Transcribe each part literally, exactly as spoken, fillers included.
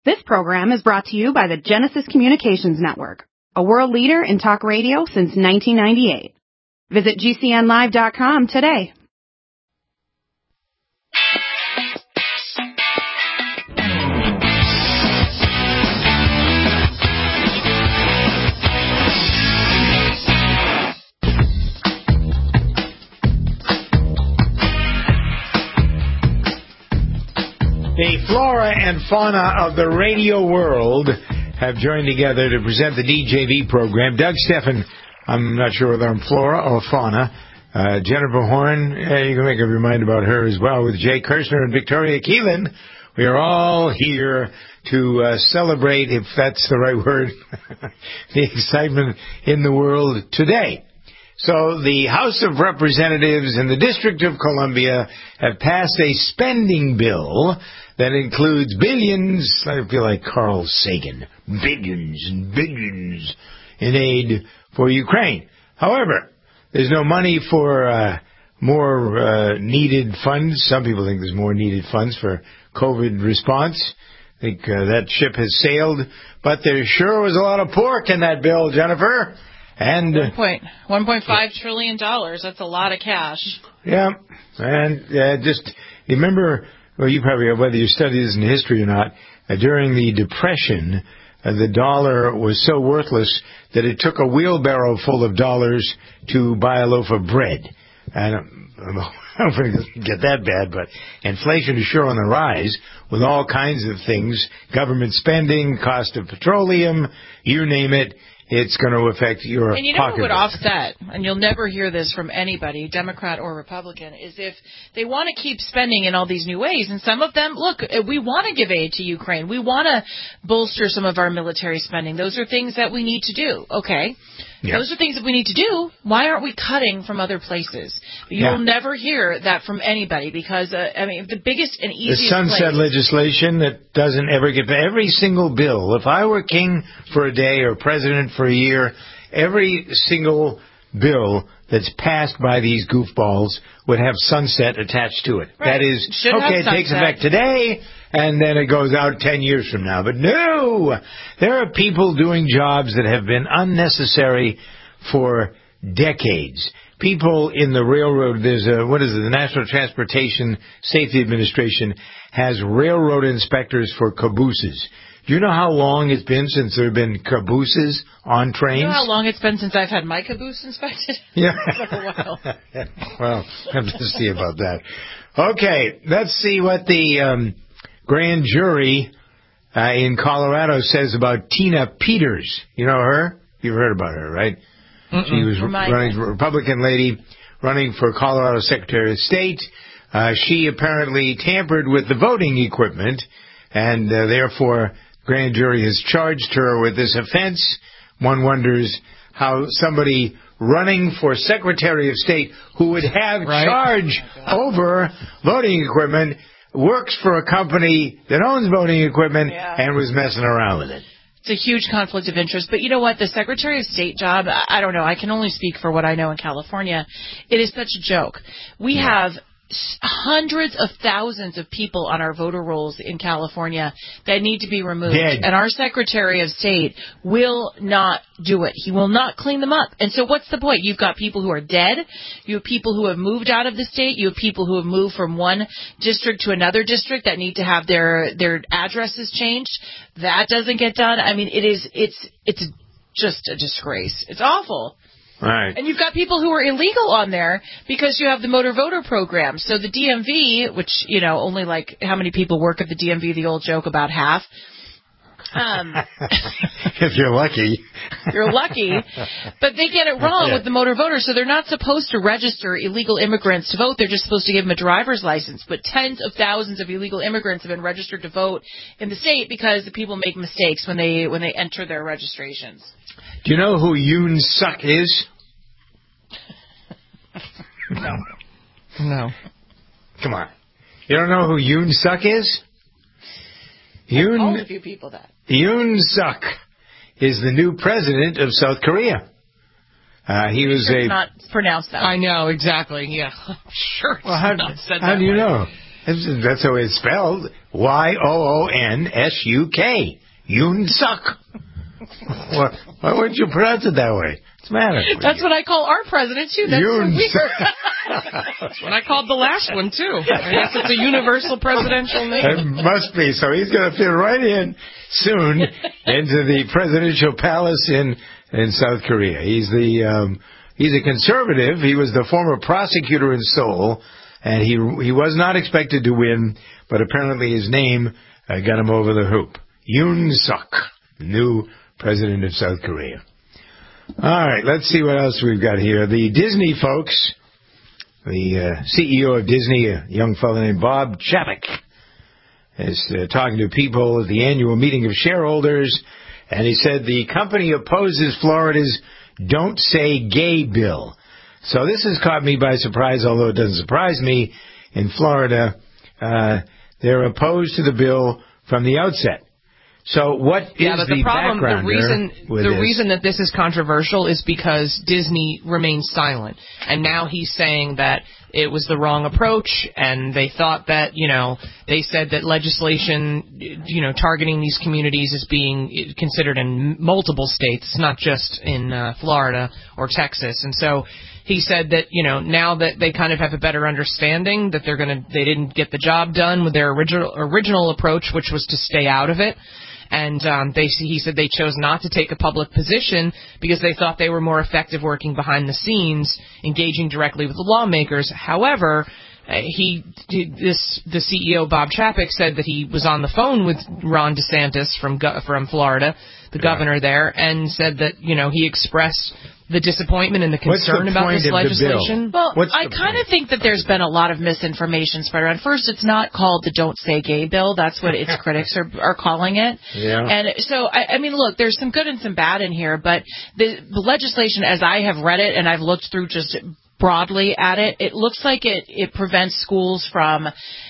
This program is brought to you by the Genesis Communications Network, a world leader in talk radio since nineteen ninety-eight. Visit G C N live dot com today. The flora and fauna of the radio world have joined together to present the D J V program. Doug Stephan, I'm not sure whether I'm flora or fauna. Uh, Jennifer Horn, uh, you can make up your mind about her as well, with Jay Kirshner and Victoria Keelan. We are all here to uh, celebrate, if that's the right word, the excitement in the world today. So the House of Representatives in the District of Columbia have passed a spending bill that includes billions, I feel like Carl Sagan, billions and billions in aid for Ukraine. However, there's no money for uh, more uh, needed funds. Some people think there's more needed funds for COVID response. I think uh, that ship has sailed. But there sure was a lot of pork in that bill, Jennifer. And one point one point five trillion dollars. That's a lot of cash. Yeah, and uh, just remember, well, you probably have, whether you study this in history or not, uh, during the Depression, uh, the dollar was so worthless that it took a wheelbarrow full of dollars to buy a loaf of bread. And I don't know, I don't think it doesn't get that bad, but inflation is sure on the rise with all kinds of things, government spending, cost of petroleum, you name it. It's going to affect your pocketbook. And you know what would pocketbook. offset, and you'll never hear this from anybody, Democrat or Republican, is if they want to keep spending in all these new ways. And some of them, look, we want to give aid to Ukraine. We want to bolster some of our military spending. Those are things that we need to do. Okay. Yeah. Those are things that we need to do. Why aren't we cutting from other places? You'll yeah. never hear that from anybody because, uh, I mean, the biggest and easiest The sunset place, legislation that doesn't ever get... Every single bill, if I were king for a day or president for a year, every single bill that's passed by these goofballs would have sunset attached to it. Right. That is, Should okay, it takes effect today, and then it goes out ten years from now. But no! There are people doing jobs that have been unnecessary for decades. People in the railroad, there's a, what is it, the National Transportation Safety Administration has railroad inspectors for cabooses. Do you know how long it's been since there have been cabooses on trains? You know how long it's been since I've had my caboose inspected? Yeah. It's been a while. Well, have to see about that. Okay, let's see what the um, grand jury uh, in Colorado says about Tina Peters. You know her? You've heard about her, right? Mm-mm. She was Remind running, me. Republican lady running for Colorado Secretary of State. Uh, she apparently tampered with the voting equipment, and uh, therefore grand jury has charged her with this offense. One wonders how somebody running for Secretary of State who would have right. charge over voting equipment works for a company that owns voting equipment yeah. and was messing around with it. It's a huge conflict of interest. But you know what? The Secretary of State job, I don't know. I can only speak for what I know in California. It is such a joke. We yeah. have hundreds of thousands of people on our voter rolls in California that need to be removed. Dead. And our Secretary of State will not do it. He will not clean them up. And so what's the point? You've got people who are dead. You have people who have moved out of the state. You have people who have moved from one district to another district that need to have their, their addresses changed. That doesn't get done. I mean, it is, it's, it's just a disgrace. It's awful. Right. And you've got people who are illegal on there because you have the motor voter program. So the D M V, which, you know, only like how many people work at the D M V, the old joke about half. Um, if you're lucky. You're lucky. But they get it wrong yeah. with the motor voter. So they're not supposed to register illegal immigrants to vote. They're just supposed to give them a driver's license. But tens of thousands of illegal immigrants have been registered to vote in the state because the people make mistakes when they when they enter their registrations. Do you know who Yoon Suk is? No. No. Come on. You don't know who Yoon Suk is? Yoon, I've called a few people that. Yoon Suk is the new president of South Korea. Uh, he was sure a... not pronounced that. I know, exactly, yeah. Sure. Well, how not said how that do you way. know? That's the way it's spelled. Y O O N S U K. Yoon Suk. Why, why wouldn't you pronounce it that way? What's the matter? That's what I call our president, too. That's Yoon so weird. That's what I called the last one, too. I guess it's a universal presidential name. It must be. So he's going to fit right in soon into the presidential palace in, in South Korea. He's the um, he's a conservative. He was the former prosecutor in Seoul, and he he was not expected to win, but apparently his name uh, got him over the hoop. Yoon Suk, new president of South Korea. All right, let's see what else we've got here. The Disney folks, the uh, C E O of Disney, a young fellow named Bob Chapek, is uh, talking to people at the annual meeting of shareholders, and he said the company opposes Florida's Don't Say Gay bill. So this has caught me by surprise, although it doesn't surprise me. In Florida, uh, they're opposed to the bill from the outset. So what is yeah, but the, the problem, background the reason, with the this? reason that this is controversial is because Disney remains silent, and now he's saying that it was the wrong approach, and they thought that, you know, they said that legislation, you know, targeting these communities is being considered in multiple states, not just in uh, Florida or Texas, and so he said that, you know, now that they kind of have a better understanding that they're going to, they didn't get the job done with their original original approach, which was to stay out of it. And um, they, he said they chose not to take a public position because they thought they were more effective working behind the scenes, engaging directly with the lawmakers. However, uh, he, this, the C E O, Bob Chapek, said that he was on the phone with Ron DeSantis from from Florida, the yeah. governor there, and said that, you know, he expressed the disappointment and the concern the about this legislation. Well, What's I kind of think that there's been a lot of misinformation spread around. First, it's not called the Don't Say Gay bill. That's what its critics are, are calling it. Yeah. And so, I, I mean, look, there's some good and some bad in here, but the, the legislation, as I have read it and I've looked through just broadly at it, it looks like it, it prevents schools from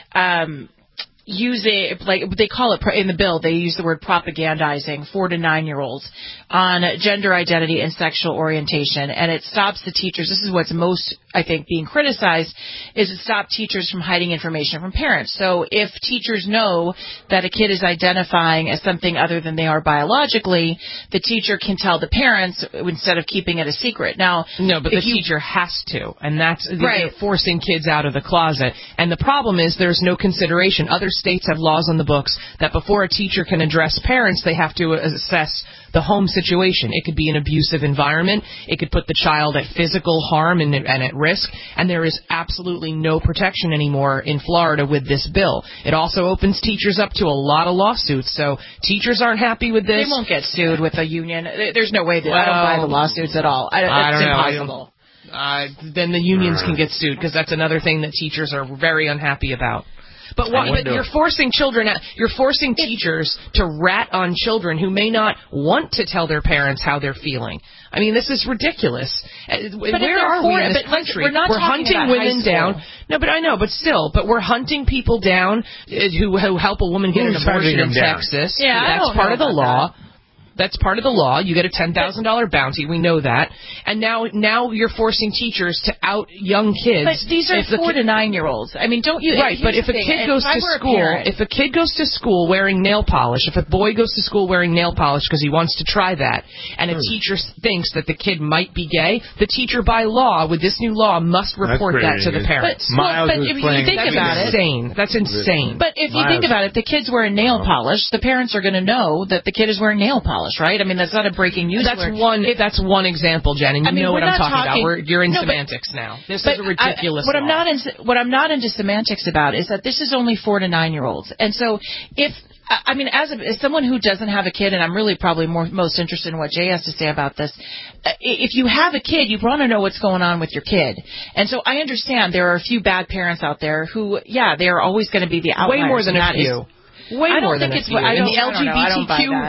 um, using, like they call it in the bill, they use the word propagandizing four to nine year olds on gender identity and sexual orientation, and it stops the teachers. This is what's most, I think, being criticized, is it stops teachers from hiding information from parents. So if teachers know that a kid is identifying as something other than they are biologically, the teacher can tell the parents instead of keeping it a secret. Now, no, but the you, teacher has to, and that's right. They're forcing kids out of the closet. And the problem is there's no consideration. Other states have laws on the books that before a teacher can address parents, they have to assess the home situation. It could be an abusive environment. It could put the child at physical harm and, and at risk. And there is absolutely no protection anymore in Florida with this bill. It also opens teachers up to a lot of lawsuits. So teachers aren't happy with this. They won't get sued with a union. There's no way that well, I don't buy the lawsuits at all. I, I don't impossible. know. Uh, then the unions can get sued because that's another thing that teachers are very unhappy about. But, what, but you're forcing children, you're forcing teachers to rat on children who may not want to tell their parents how they're feeling. I mean, this is ridiculous. But Where are we in this but country? We're, not we're hunting women down. No, but I know, but still, but we're hunting people down who, who help a woman get Who's an abortion in down? Texas. Yeah, I that's don't part know of the about law. that. That's part of the law. You get a ten thousand dollars bounty. We know that. And now now you're forcing teachers to out young kids. But these are if the four ki- to nine-year-olds. I mean, don't you... Right, but if a thing, kid goes if to school, if a kid goes to school wearing nail polish, if a boy goes to school wearing nail polish because he wants to try that, and a Hmm. teacher thinks that the kid might be gay, the teacher by law, with this new law, must report that to the parents. But, Miles but was if you playing- think That's about it... insane. That's insane. But if you Miles- think about it, if the kid's wearing nail polish, the parents are going to know that the kid is wearing nail polish, right? I mean, that's not a breaking news That's alert. one. If, that's one example, Jen, and you I mean, know what we're I'm not talking, talking- about. We're, you're in No, but- semantics now. This But is a ridiculous I, what law. I'm not in, what I'm not into semantics about is that this is only four to nine year olds, and so if I I mean, as, a, as someone who doesn't have a kid, and I'm really probably more most interested in what Jay has to say about this. uh, If you have a kid, you want to know what's going on with your kid, and so I understand there are a few bad parents out there who, yeah, they are always going to be the outliers. Way more than and a that few. is- Way I don't more than think a it's. few. I In don't, the I don't know. I don't buy L G B T Q that.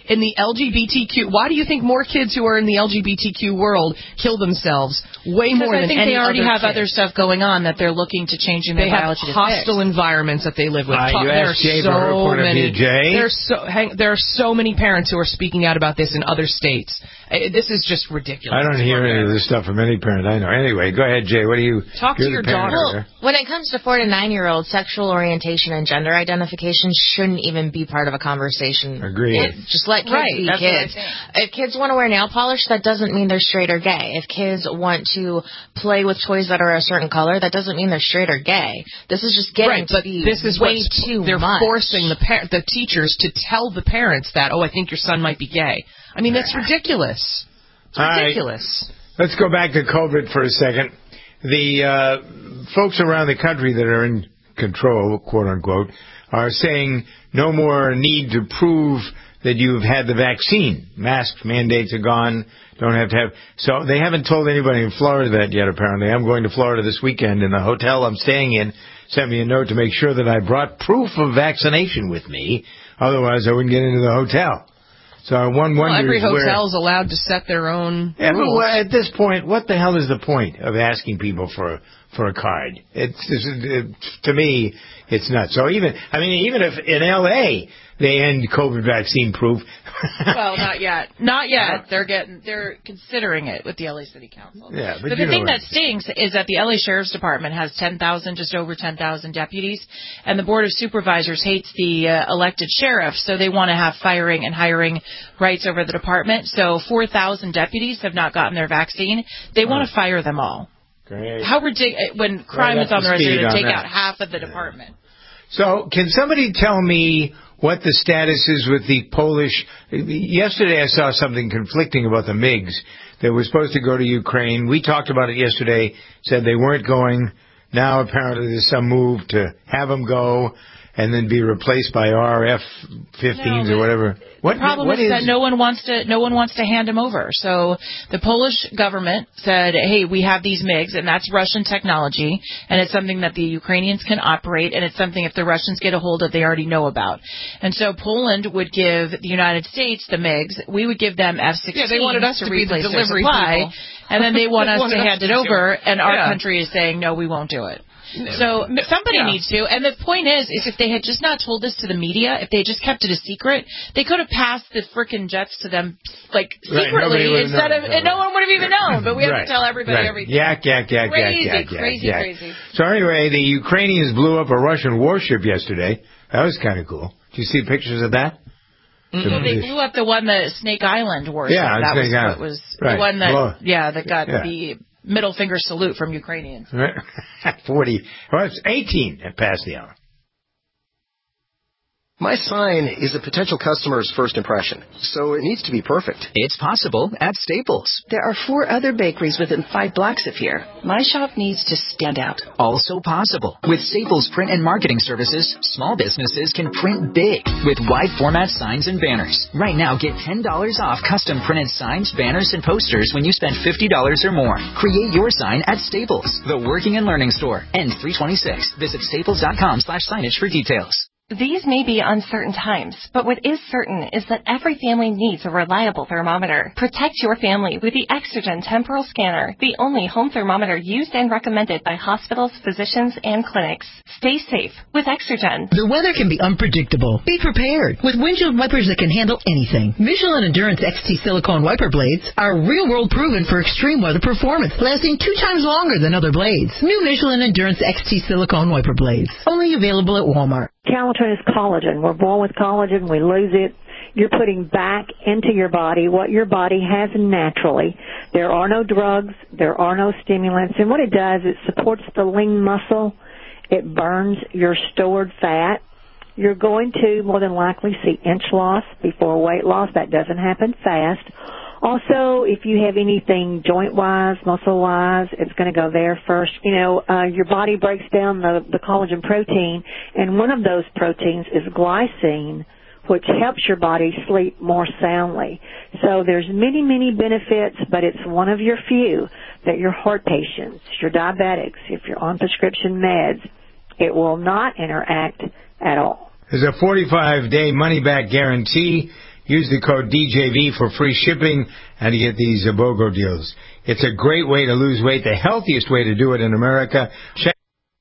in the L G B T Q. Why do you think more kids who are in the L G B T Q world kill themselves way more I than think any they already other have kid. other stuff going on that they're looking to changing their They have biology to hostile fix. environments that they live with. Uh, you there asked are Jay so for her point many. of view, Jay. There's so hang, there are so many parents who are speaking out about this in other states. Uh, This is just ridiculous. I don't hear any of this stuff from any parent I know. Anyway, go ahead, Jay. What do you Talk to you're the your parent daughter. over there. When it comes to four to nine year olds, sexual orientation and gender identification shouldn't even be part of a conversation. Agreed. It- just let kids Right, be that's what I kids. think. If kids want to wear nail polish, that doesn't mean they're straight or gay. If kids want to play with toys that are a certain color, that doesn't mean they're straight or gay. This is just getting Right, to but be this is way what's, too they're much. forcing the par- the teachers to tell the parents that, oh, I think your son might be gay. I mean, that's ridiculous. It's All right. ridiculous. Let's go back to COVID for a second. The uh, folks around the country that are in control, quote unquote, are saying no more need to prove that you've had the vaccine. Mask mandates are gone. Don't have to have. So they haven't told anybody in Florida that yet, apparently. I'm going to Florida this weekend, and the hotel I'm staying in sent me a note to make sure that I brought proof of vaccination with me. Otherwise, I wouldn't get into the hotel. So one Well, wonders every where... hotel is allowed to set their own Yeah, but rules. well, at this point, what the hell is the point of asking people for for a card? It's, it's it, to me, it's nuts. So even, I mean, even if in L A they end COVID vaccine proof. Well, not yet. Not yet. They're getting. They're considering it with the L A City Council. Yeah, but but you the know thing what that stinks is that the L A Sheriff's Department has ten thousand, just over ten thousand deputies, and the Board of Supervisors hates the uh, elected sheriff, so they want to have firing and hiring rights over the department. So four thousand deputies have not gotten their vaccine. They want to fire them all. Great. How ridiculous! When crime Right is on up the to speed register, to on take that. out half of the department. So, can somebody tell me what the status is with the Polish... Yesterday I saw something conflicting about the MiGs that were supposed to go to Ukraine. We talked about it yesterday, said they weren't going. Now apparently there's some move to have them go and then be replaced by R F fifteens No, or whatever. What, the problem what is, that no one wants to no one wants to hand them over. So the Polish government said, "Hey, we have these MiGs, and that's Russian technology, and it's something that the Ukrainians can operate, and it's something if the Russians get a hold of, they already know about." And so Poland would give the United States the MiGs. We would give them F sixteens. Yeah, they wanted us to be the replace their delivery supply, people. and then they want They us wanted to us hand to it do over, it. and our Yeah. country is saying, "No, we won't do it." So somebody Yeah. needs to. And the point is, is if they had just not told this to the media, if they had just kept it a secret, they could have passed the frickin' jets to them, like, Right, nobody secretly, would have instead known. of, and no one would have even known. But we have Right, to tell everybody right. everything. Yak, yak, yak, Crazy, yak, yak, crazy, yak. crazy. So anyway, the Ukrainians blew up a Russian warship yesterday. That was kind of cool. Did you see pictures of that? Well, they blew up the one, the Snake Island warship. Yeah, that Snake was Island. what was Right. the one that, Blow- yeah, that got Yeah. the middle finger salute from Ukrainians. forty. Well, it's eighteen at past the hour. My sign is a potential customer's first impression, so it needs to be perfect. It's possible at Staples. There are four other bakeries within five blocks of here. My shop needs to stand out. Also possible. With Staples print and marketing services, small businesses can print big with wide format signs and banners. Right now, get ten dollars off custom printed signs, banners, and posters when you spend fifty dollars or more. Create your sign at Staples, the working and learning store. N three twenty-six. Visit staples.com slash signage for details. These may be uncertain times, but what is certain is that every family needs a reliable thermometer. Protect your family with the Exergen Temporal Scanner, the only home thermometer used and recommended by hospitals, physicians, and clinics. Stay safe with Exergen. The weather can be unpredictable. Be prepared with windshield wipers that can handle anything. Michelin Endurance X T silicone wiper blades are real-world proven for extreme weather performance, lasting two times longer than other blades. New Michelin Endurance X T silicone wiper blades, only available at Walmart. Calatrine is collagen. We're born with collagen. We lose it. You're putting back into your body what your body has naturally. There are no drugs. There are no stimulants. And what it does, it supports the lean muscle. It burns your stored fat. You're going to more than likely see inch loss before weight loss. That doesn't happen fast. Also, if you have anything joint-wise, muscle-wise, it's going to go there first. You know, uh, your body breaks down the, the collagen protein, and one of those proteins is glycine, which helps your body sleep more soundly. So there's many, many benefits, but it's one of your few that your heart patients, your diabetics, if you're on prescription meds, it will not interact at all. There's a forty-five day money-back guarantee. use the code D J V for free shipping and to get these uh, BOGO deals. It's a great way to lose weight, the healthiest way to do it in America. Check.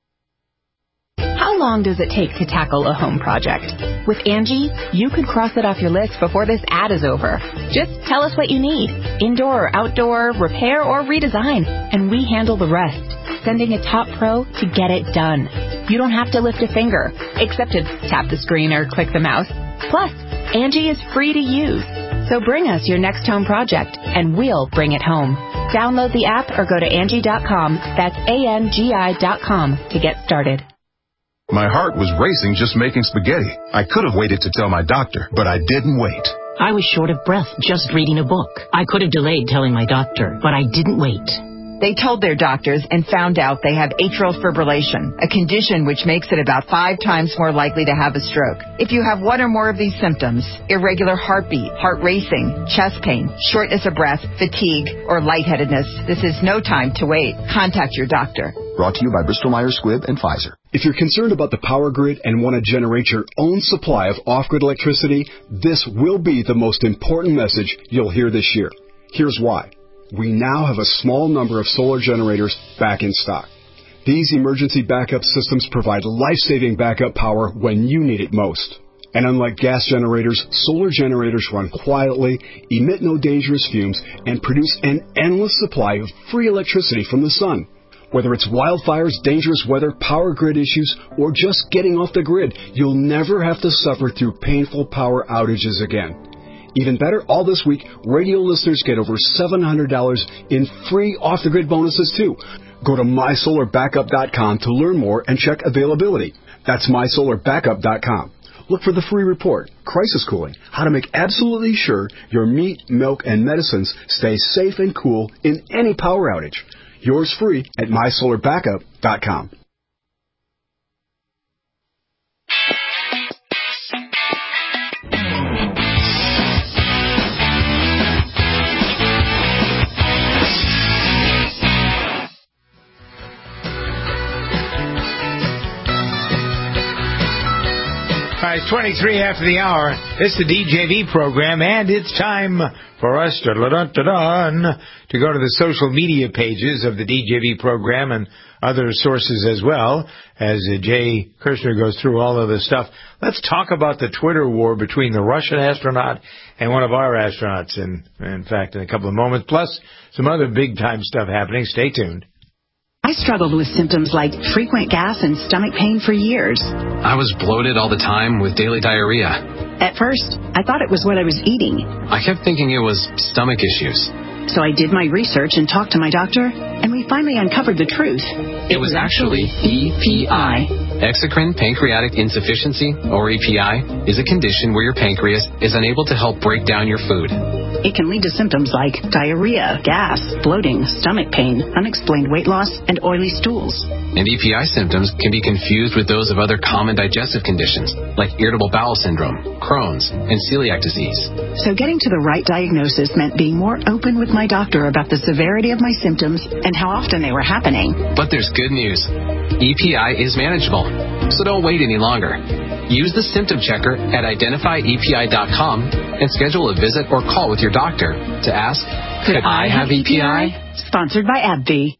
How long does it take to tackle a home project? With Angie, you could cross it off your list before this ad is over. Just tell us what you need, indoor or outdoor, repair or redesign, and we handle the rest, sending a top pro to get it done. You don't have to lift a finger, except to tap the screen or click the mouse. Plus, Angie is free to use. So bring us your next home project, and we'll bring it home. Download the app or go to Angie dot com. That's A N G I dot com to get started. My heart was racing just making spaghetti. I could have waited to tell my doctor, but I didn't wait. I was short of breath just reading a book. I could have delayed telling my doctor, but I didn't wait. They told their doctors and found out they have atrial fibrillation, a condition which makes it about five times more likely to have a stroke. If you have one or more of these symptoms, irregular heartbeat, heart racing, chest pain, shortness of breath, fatigue, or lightheadedness, this is no time to wait. Contact your doctor. Brought to you by Bristol-Myers Squibb and Pfizer. If you're concerned about the power grid and want to generate your own supply of off-grid electricity, this will be the most important message you'll hear this year. Here's why. We now have a small number of solar generators back in stock. These emergency backup systems provide life-saving backup power when you need it most. And unlike gas generators, solar generators run quietly, emit no dangerous fumes, and produce an endless supply of free electricity from the sun. Whether it's wildfires, dangerous weather, power grid issues, or just getting off the grid, you'll never have to suffer through painful power outages again. Even better, all this week, radio listeners get over seven hundred dollars in free off-the-grid bonuses, too. Go to my solar backup dot com to learn more and check availability. That's my solar backup dot com. Look for the free report, Crisis Cooling, how to make absolutely sure your meat, milk, and medicines stay safe and cool in any power outage. Yours free at my solar backup dot com. All right, it's twenty-three after the hour. This is the D J V program, and it's time for us to, to go to the social media pages of the D J V program and other sources as well, as Jay Kirshner goes through all of the stuff. Let's talk about the Twitter war between the Russian astronaut and one of our astronauts, in, in fact, in a couple of moments, plus some other big-time stuff happening. Stay tuned. I struggled with symptoms like frequent gas and stomach pain for years. I was bloated all the time with daily diarrhea. At first, I thought it was what I was eating. I kept thinking it was stomach issues. So I did my research and talked to my doctor, and we finally uncovered the truth. It, it was, was actually E P I. Exocrine pancreatic insufficiency, or E P I, is a condition where your pancreas is unable to help break down your food. It can lead to symptoms like diarrhea, gas, bloating, stomach pain, unexplained weight loss, and oily stools. And E P I symptoms can be confused with those of other common digestive conditions, like irritable bowel syndrome, Crohn's, and celiac disease. So getting to the right diagnosis meant being more open with my doctor about the severity of my symptoms and how often they were happening. But there's good news. E P I is manageable, so don't wait any longer. Use the symptom checker at identify E P I dot com and schedule a visit or call with your doctor to ask, could, could I, I have E P I? Sponsored by AbbVie.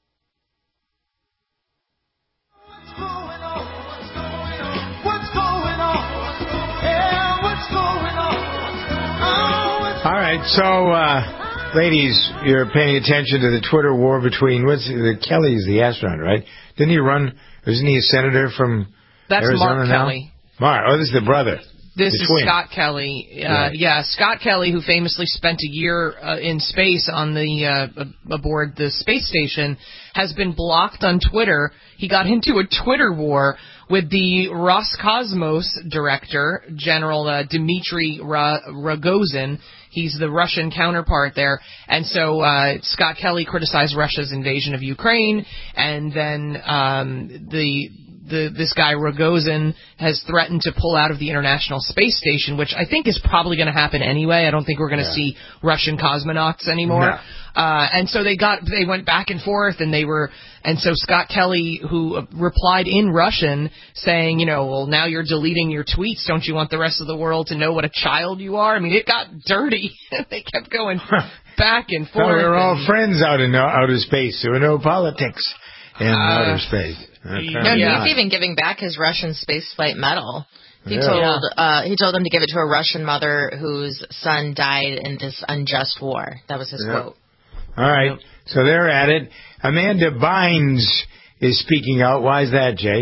All right, so, uh, ladies, you're paying attention to the Twitter war between, what's the, Kelly's the astronaut, right? Didn't he run, isn't he a senator from That's Arizona Mark now? Kelly. Mark, oh, this is the brother. This the is twin. Scott Kelly. Uh, yeah. yeah, Scott Kelly, who famously spent a year uh, in space on the uh, aboard the space station, has been blocked on Twitter. He got into a Twitter war with the Roscosmos director, General uh, Dmitry Ra- Rogozin. He's the Russian counterpart there. And so uh, Scott Kelly criticized Russia's invasion of Ukraine, and then um, the the this guy Rogozin has threatened to pull out of the International Space Station, which I think is probably going to happen anyway. I don't think we're going to yeah. see Russian cosmonauts anymore. No. Uh, and so they got, they went back and forth, and they were, and so Scott Kelly, who replied in Russian, saying, you know, well, now you're deleting your tweets. Don't you want the rest of the world to know what a child you are? I mean, it got dirty. They kept going back and forth. No, we were all and, friends out in outer space. There were no politics in uh, outer space. No, yeah. he's even giving back his Russian spaceflight medal. He yeah. told uh, he told them to give it to a Russian mother whose son died in this unjust war. That was his yeah. quote. All right, so they're at it. Amanda Bynes is speaking out. Why is that, Jay?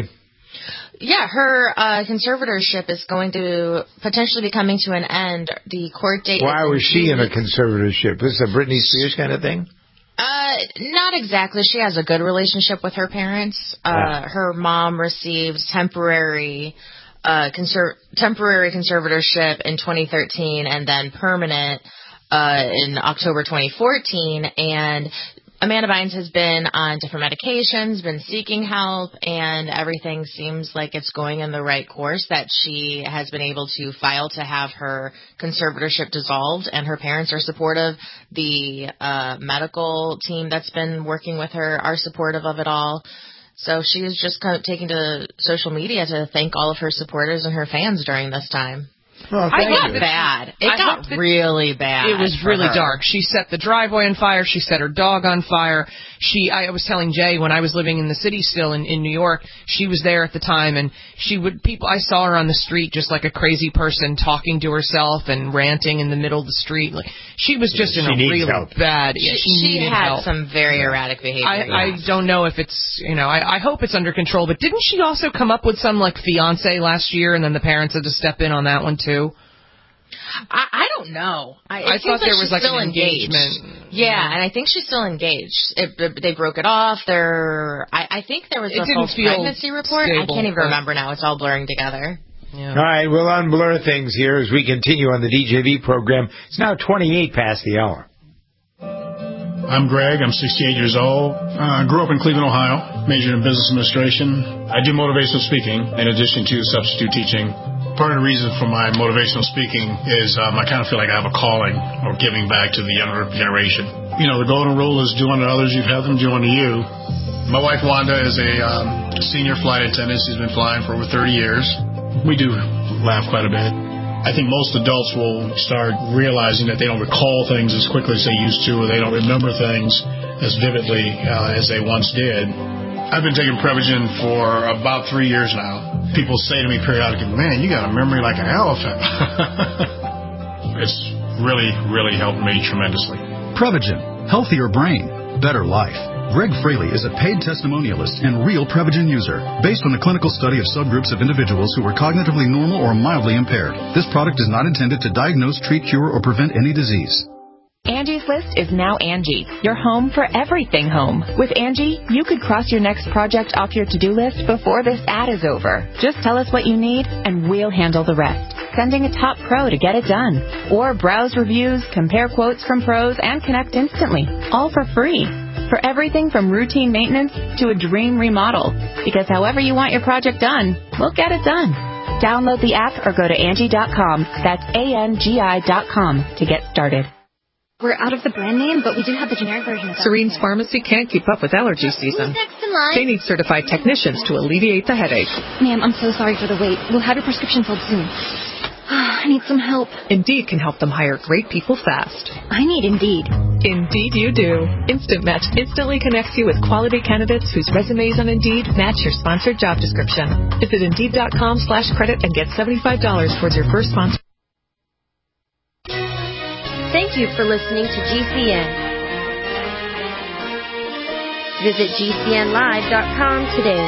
Yeah, her uh, conservatorship is going to potentially be coming to an end. The court date. Why was she in a conservatorship? This is a Britney Spears kind of thing? Uh, not exactly. She has a good relationship with her parents. Uh, ah. Her mom received temporary, uh, conser- temporary conservatorship in twenty thirteen, and then permanent uh, in October twenty fourteen. And Amanda Bynes has been on different medications, been seeking help, and everything seems like it's going in the right course, that she has been able to file to have her conservatorship dissolved, and her parents are supportive. The uh, medical team that's been working with her are supportive of it all. So she is just kind of taking to social media to thank all of her supporters and her fans during this time. Well, it got you. bad. It I got really bad. It was really her. dark. She set the driveway on fire. She set her dog on fire. She, I was telling Jay when I was living in the city still in, in New York, she was there at the time, and she would, people, I saw her on the street just like a crazy person talking to herself and ranting in the middle of the street. Like, she was just she in a really help. bad, yeah, she, she needed had help. some very erratic behavior. I, yeah. I don't know if it's, you know, I, I hope it's under control, but didn't she also come up with some, like, fiance last year, and then the parents had to step in on that one, too? I, I don't know. I, I thought like there was like still an engaged. engagement. Yeah, and I think she's still engaged. It, they broke it off. They're, I, I think there was it a false pregnancy report. Stable, I can't even remember now. It's all blurring together. Yeah. All right, we'll unblur things here as we continue on the D J V program. It's now twenty-eight past the hour. I'm Greg. I'm sixty-eight years old. I uh, grew up in Cleveland, Ohio. Majored in business administration. I do motivational speaking in addition to substitute teaching. Part of the reason for my motivational speaking is um, I kind of feel like I have a calling or giving back to the younger generation. You know, the golden rule is do unto others, you've had them do unto you. My wife, Wanda, is a um, senior flight attendant. She's been flying for over thirty years. We do laugh quite a bit. I think most adults will start realizing that they don't recall things as quickly as they used to, or they don't remember things as vividly uh, as they once did. I've been taking Prevagen for about three years now. People say to me periodically, man, you got a memory like an elephant. It's really, really helped me tremendously. Prevagen. Healthier brain. Better life. Greg Fraley is a paid testimonialist and real Prevagen user based on a clinical study of subgroups of individuals who were cognitively normal or mildly impaired. This product is not intended to diagnose, treat, cure, or prevent any disease. Angie's List is now Angie, your home for everything home. With Angie, you could cross your next project off your to-do list before this ad is over. Just tell us what you need, and we'll handle the rest. Sending a top pro to get it done. Or browse reviews, compare quotes from pros, and connect instantly. All for free. For everything from routine maintenance to a dream remodel. Because however you want your project done, we'll get it done. Download the app or go to Angie dot com. That's A N G I dot com to get started. We're out of the brand name, but we do have the generic version of Serene's Pharmacy can't keep up with allergy season. Who's next in line? They need certified technicians to alleviate the headache. Ma'am, I'm so sorry for the wait. We'll have your prescription filled soon. I need some help. Indeed can help them hire great people fast. I need Indeed. Indeed you do. Instant Match instantly connects you with quality candidates whose resumes on Indeed match your sponsored job description. Visit Indeed.com slash credit and get seventy-five dollars towards your first sponsor. Thank you for listening to G C N. Visit G C N live dot com today.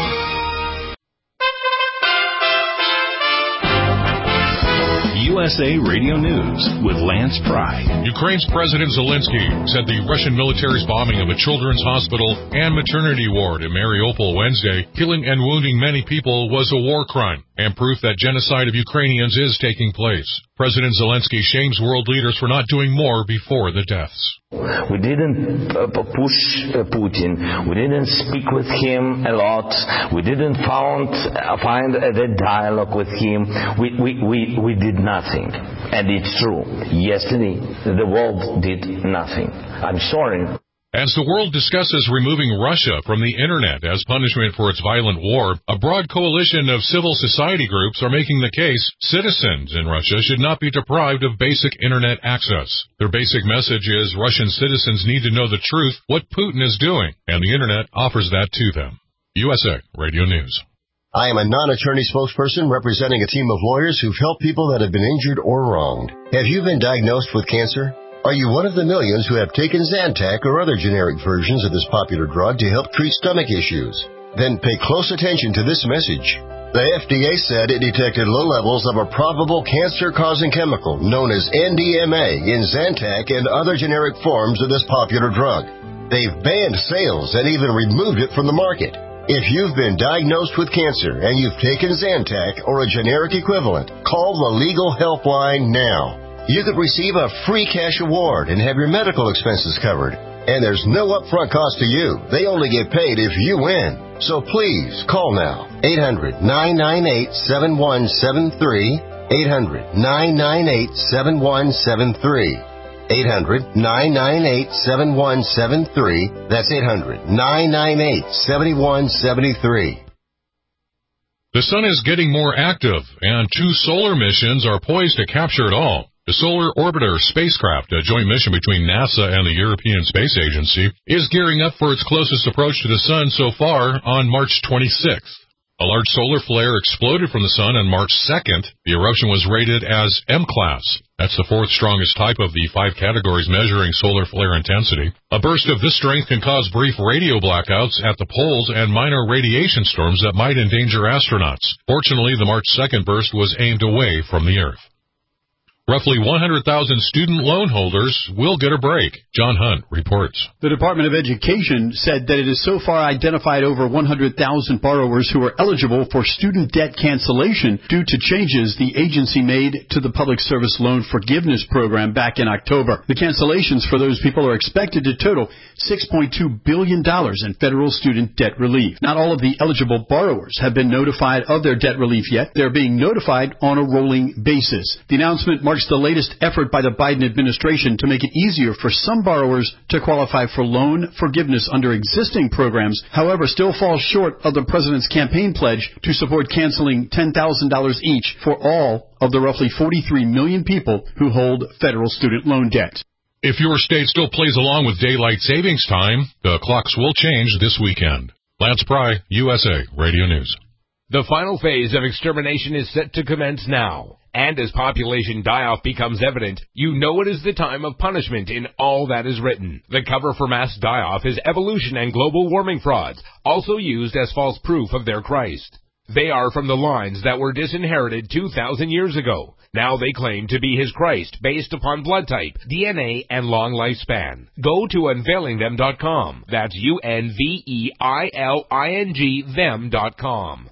U S A Radio News with Lance Pry. Ukraine's President Zelensky said the Russian military's bombing of a children's hospital and maternity ward in Mariupol Wednesday, killing and wounding many people, was a war crime. and proof that genocide of Ukrainians is taking place. President Zelensky shames world leaders for not doing more before the deaths. We didn't uh, push uh, Putin. We didn't speak with him a lot. We didn't found, uh, find uh, the dialogue with him. We, we, we, we did nothing. And it's true. Yesterday, the world did nothing. I'm sorry. As the world discusses removing Russia from the Internet as punishment for its violent war, a broad coalition of civil society groups are making the case citizens in Russia should not be deprived of basic Internet access. Their basic message is Russian citizens need to know the truth, what Putin is doing, and the Internet offers that to them. U S A Radio News. I am a non-attorney spokesperson representing a team of lawyers who've helped people that have been injured or wronged. Have you been diagnosed with cancer? Are you one of the millions who have taken Zantac or other generic versions of this popular drug to help treat stomach issues? Then pay close attention to this message. The F D A said it detected low levels of a probable cancer-causing chemical known as N D M A in Zantac and other generic forms of this popular drug. They've banned sales and even removed it from the market. If you've been diagnosed with cancer and you've taken Zantac or a generic equivalent, call the Legal Helpline now. You could receive a free cash award and have your medical expenses covered. And there's no upfront cost to you. They only get paid if you win. So please, call now. eight hundred, nine nine eight, seven one seven three. eight hundred, nine nine eight, seven one seven three. eight hundred, nine nine eight, seven one seven three. That's eight hundred, nine nine eight, seven one seven three. The sun is getting more active, and two solar missions are poised to capture it all. The Solar Orbiter spacecraft, a joint mission between NASA and the European Space Agency, is gearing up for its closest approach to the sun so far on March twenty-sixth. A large solar flare exploded from the sun on March second. The eruption was rated as M-class. That's the fourth strongest type of the five categories measuring solar flare intensity. A burst of this strength can cause brief radio blackouts at the poles and minor radiation storms that might endanger astronauts. Fortunately, the March second burst was aimed away from the Earth. Roughly one hundred thousand student loan holders will get a break. John Hunt reports. The Department of Education said that it has so far identified over one hundred thousand borrowers who are eligible for student debt cancellation due to changes the agency made to the Public Service Loan Forgiveness Program back in October. The cancellations for those people are expected to total six point two billion dollars in federal student debt relief. Not all of the eligible borrowers have been notified of their debt relief yet. They're being notified on a rolling basis. The announcement marks the latest effort by the Biden administration to make it easier for some borrowers to qualify for loan forgiveness under existing programs, however, still falls short of the president's campaign pledge to support canceling ten thousand dollars each for all of the roughly forty-three million people who hold federal student loan debt. If your state still plays along with daylight savings time, the clocks will change this weekend. Lance Pry, U S A Radio News. The final phase of extermination is set to commence now. And as population die-off becomes evident, you know it is the time of punishment in all that is written. The cover for mass die-off is evolution and global warming frauds, also used as false proof of their Christ. They are from the lines that were disinherited two thousand years ago. Now they claim to be his Christ based upon blood type, D N A, and long lifespan. Go to unveiling them dot com. That's U N V E I L I N G them dot com.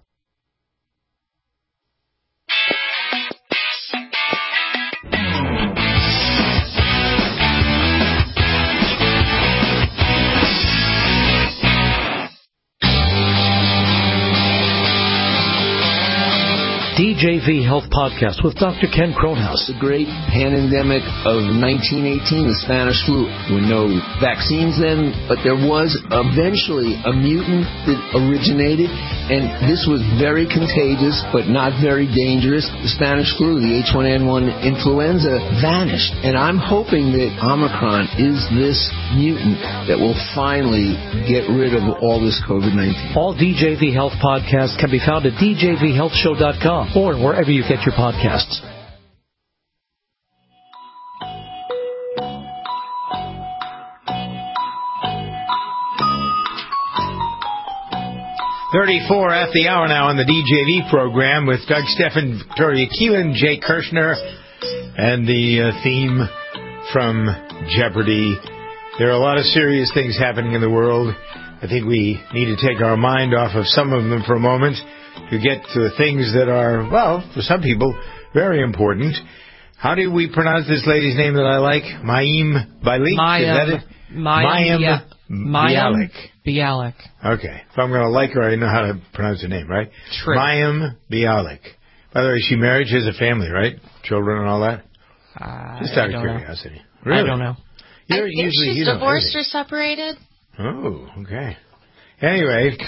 D J V Health Podcast with Doctor Ken Kronhaus. The great pandemic of nineteen eighteen, the Spanish flu. There were no vaccines then, but there was eventually a mutant that originated, and this was very contagious, but not very dangerous. The Spanish flu, the H one N one influenza, vanished, and I'm hoping that Omicron is this mutant that will finally get rid of all this COVID nineteen. All D J V Health Podcasts can be found at D J V health show dot com. Or wherever you get your podcasts. thirty-four at the hour now on the D J V program with Doug Steffen, Victoria Keelan, Jay Kirshner, and the uh, theme from Jeopardy. There are a lot of serious things happening in the world. I think we need to take our mind off of some of them for a moment to get to the things that are, well, for some people, very important. How do we pronounce this lady's name that I like? Mayim Bialik? Is that it? Mayim Bialik. Bialik. Okay. If I'm going to like her, I know how to pronounce her name, right? True. Mayim Bialik. By the way, is she married? She has a family, right? Children and all that? Uh, Just out of curiosity. Know. Really? I don't know. You're I think usually, she's you divorced or separated. Oh, okay. Anyway.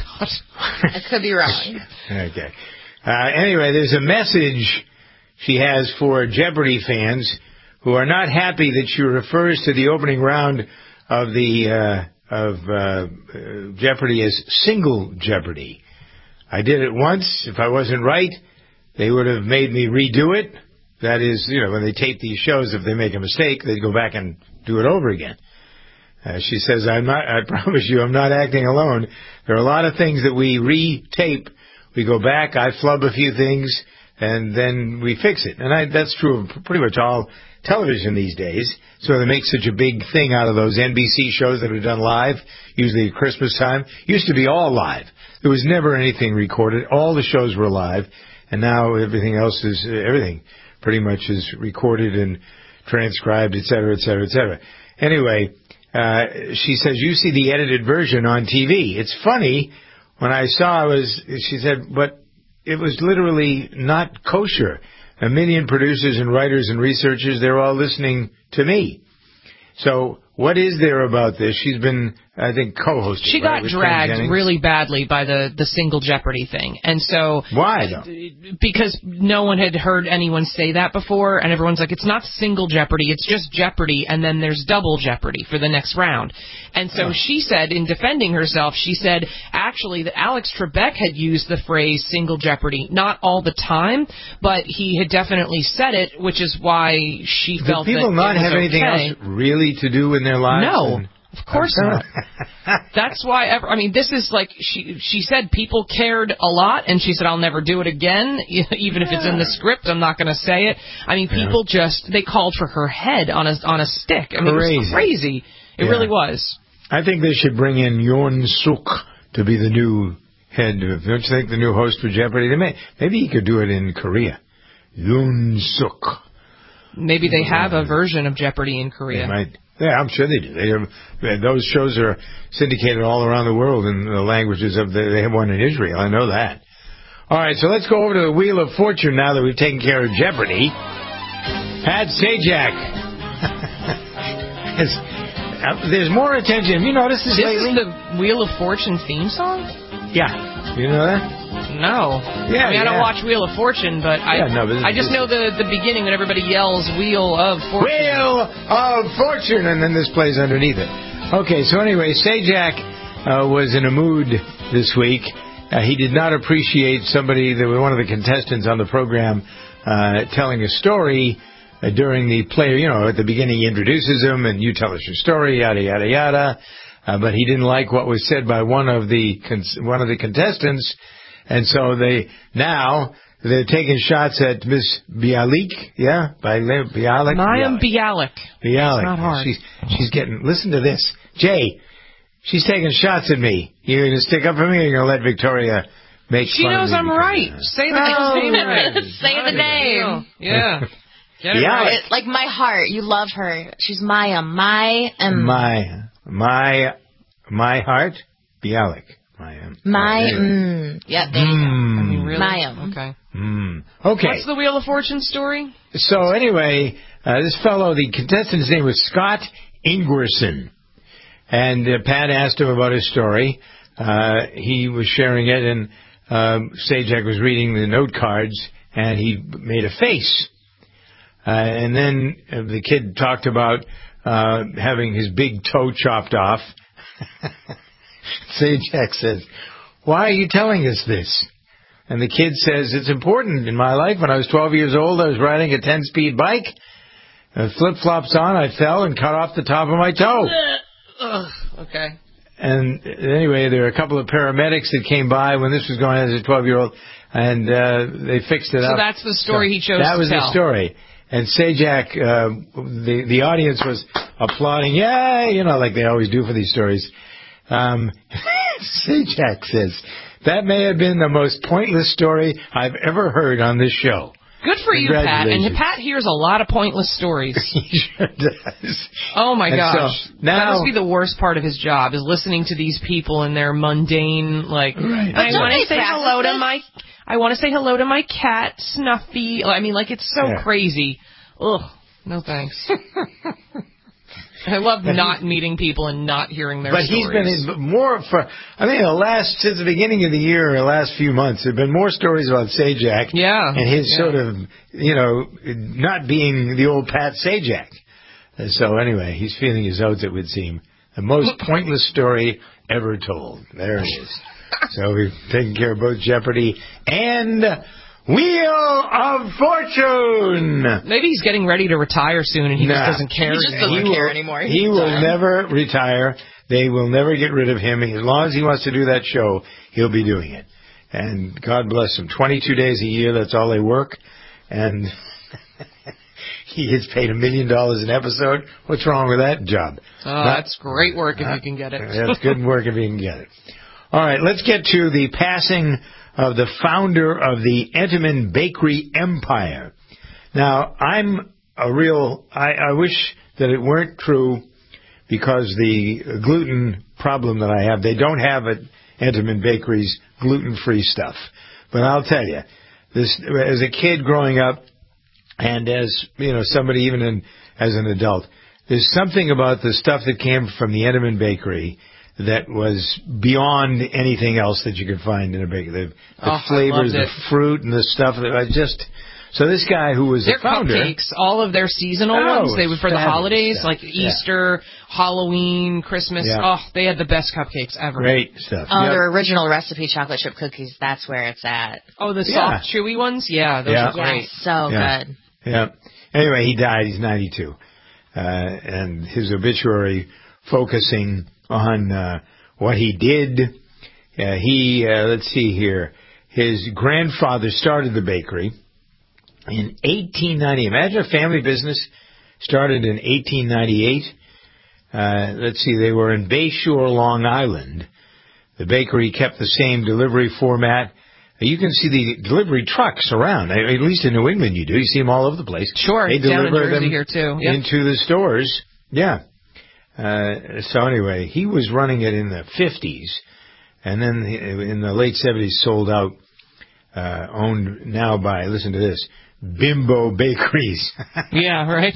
I could be wrong. Okay. Uh, anyway, there's a message she has for Jeopardy fans who are not happy that she refers to the opening round of the uh, of uh, uh, Jeopardy as single Jeopardy. I did it once. If I wasn't right, they would have made me redo it. That is, you know, when they tape these shows, if they make a mistake, they go back and do it over again. Uh, she says, "I'm not. I promise you, I'm not acting alone. There are a lot of things that we re-tape. We go back. I flub a few things, and then we fix it. And I, that's true of pretty much all television these days. So they make such a big thing out of those N B C shows that are done live, usually at Christmas time. Used to be all live. There was never anything recorded. All the shows were live, and now everything else is everything pretty much is recorded and transcribed, et cetera, et cetera, et cetera. Anyway." Uh, she says, you see the edited version on T V. It's funny, when I saw it was, she said, but it was literally not kosher. A million producers and writers and researchers, they're all listening to me. So what is there about this? She's been, I think, co-hosting. She right, got dragged Jennings? really badly by the, the single Jeopardy thing. And so... Why, though? Because no one had heard anyone say that before, and everyone's like, it's not single Jeopardy, it's just Jeopardy, and then there's double Jeopardy for the next round. And so oh. she said, in defending herself, she said, actually, that Alex Trebek had used the phrase single Jeopardy, not all the time, but he had definitely said it, which is why she felt that Do people not have okay. anything else really to do in their lives? No. And- Of course not. That's why, ever, I mean, this is like, she she said people cared a lot, and she said, I'll never do it again, even if it's in the script, I'm not going to say it. I mean, people yeah. just, they called for her head on a, on a stick. I mean, crazy. It was crazy. It yeah. really was. I think they should bring in Yoon Suk to be the new head of, don't you think, the new host for Jeopardy? They may, maybe he could do it in Korea. Yoon Suk. Maybe they have a version of Jeopardy in Korea. They might. Yeah, I'm sure they do. They have, those shows are syndicated all around the world in the languages of the, they have one in Israel. I know that. All right, so let's go over to the Wheel of Fortune now that we've taken care of Jeopardy. Pat Sajak. There's more attention. Have you noticed this, this lately? This is the Wheel of Fortune theme song? Yeah. You know that? No. Yeah, I mean, yeah. I don't watch Wheel of Fortune, but I yeah, no, but I just know the, the beginning when everybody yells Wheel of Fortune. Wheel of Fortune! And then this plays underneath it. Okay, so anyway, Sajak uh, was in a mood this week. Uh, he did not appreciate somebody, that was one of the contestants on the program, uh, telling a story uh, during the play. You know, at the beginning he introduces him, and you tell us your story, yada, yada, yada. Uh, but he didn't like what was said by one of the con- one of the contestants. And so they, now, they're taking shots at Miss Bialik, yeah? By Bialik? Mayim Bialik. Bialik. It's not hard. She's, she's getting, listen to this. Jay, she's taking shots at me. You going to stick up for me, or you going to let Victoria make she fun of me? She knows I'm right. Say the oh, name right. Say the name. Yeah. Get it Bialik. right. It, like my heart. You love her. She's Maya. My, um, My, my, my heart? Bialik. Mayim. My, mm, yeah, there you mm. go. I mean, really? Mayim. Okay. Mm. Okay. What's the Wheel of Fortune story? So anyway, uh, this fellow, the contestant's name was Scott Ingwerson. And uh, Pat asked him about his story. Uh, he was sharing it, and um, Sajak was reading the note cards, and he made a face. Uh, and then uh, the kid talked about uh, having his big toe chopped off. Sajak says, why are you telling us this? And the kid says, it's important in my life. When I was twelve years old, I was riding a ten-speed bike. Uh, flip-flops on, I fell and cut off the top of my toe. Ugh, okay. And anyway, there were a couple of paramedics that came by when this was going on as a twelve-year-old, and uh, they fixed it so up. So that's the story so he chose That was to tell. the story. And Sajak, uh, the, the audience was applauding, yay, you know, like they always do for these stories. Um, Sajak says, That may have been the most pointless story I've ever heard on this show. Good for you, Pat. And Pat hears a lot of pointless stories. He sure does. Oh, my And gosh. so now, that must be the worst part of his job, is listening to these people and their mundane, like, right. I want to say practice hello to this? my... I want to say hello to my cat, Snuffy. I mean, like, it's so Yeah. crazy. Ugh, no thanks. I love But not meeting people and not hearing their But stories. he's been in more for, I mean, the last, since the beginning of the year, the last few months, there have been more stories about Sajak. Yeah. And his yeah. sort of, you know, not being the old Pat Sajak. And so anyway, he's feeling his oats, it would seem. The most pointless story ever told. There it is. So we've taken care of both Jeopardy and Wheel of Fortune. Maybe he's getting ready to retire soon and he Nah. just doesn't care. He just doesn't He care will- anymore. He He's will done. never retire. They will never get rid of him. As long as he wants to do that show, he'll be doing it. And God bless him. twenty-two days a year, that's all they work. And he gets paid a million dollars an episode. What's wrong with that job? Oh, Not- that's great work if you can get it. That's good work if you can get it. All right, let's get to the passing of the founder of the Entenmann Bakery Empire. Now, I'm a real, I, I wish that it weren't true, because the gluten problem that I have, they don't have at Entenmann Bakeries gluten-free stuff. But I'll tell you, this, as a kid growing up, and as, you know, somebody even in, as an adult, there's something about the stuff that came from the Entenmann Bakery that was beyond anything else that you could find in a bakery. The, the Oh, I flavors, loved the it. fruit, and the stuff that I just. So this guy who was Their the founder, cupcakes, all of their seasonal Oh, ones, they were for the fabulous holidays, stuff. like Yeah. Easter, Halloween, Christmas. Yeah. Oh, they had the best cupcakes ever. great stuff. Oh, Yep. their original recipe chocolate chip cookies, that's where it's at. Oh, the Yeah. soft, chewy ones? Yeah, those Yeah. are great. Yes, so Yeah. good. Yeah. Anyway, he died. He's ninety-two. Uh, and his obituary focusing on uh, what he did. Uh, he, uh, let's see here, his grandfather started the bakery in eighteen ninety. Imagine a family business started in eighteen ninety-eight. Uh, let's see, they were in Bayshore, Long Island. The bakery kept the same delivery format. You can see the delivery trucks around. At least in New England you do. You see them all over the place. Sure, They down in deliver Jersey them here too. Yep. into the stores. Yeah. Uh, so anyway, he was running it in the fifties. And then in the late seventies sold out, uh, owned now by, listen to this, Bimbo Bakeries. Yeah, right?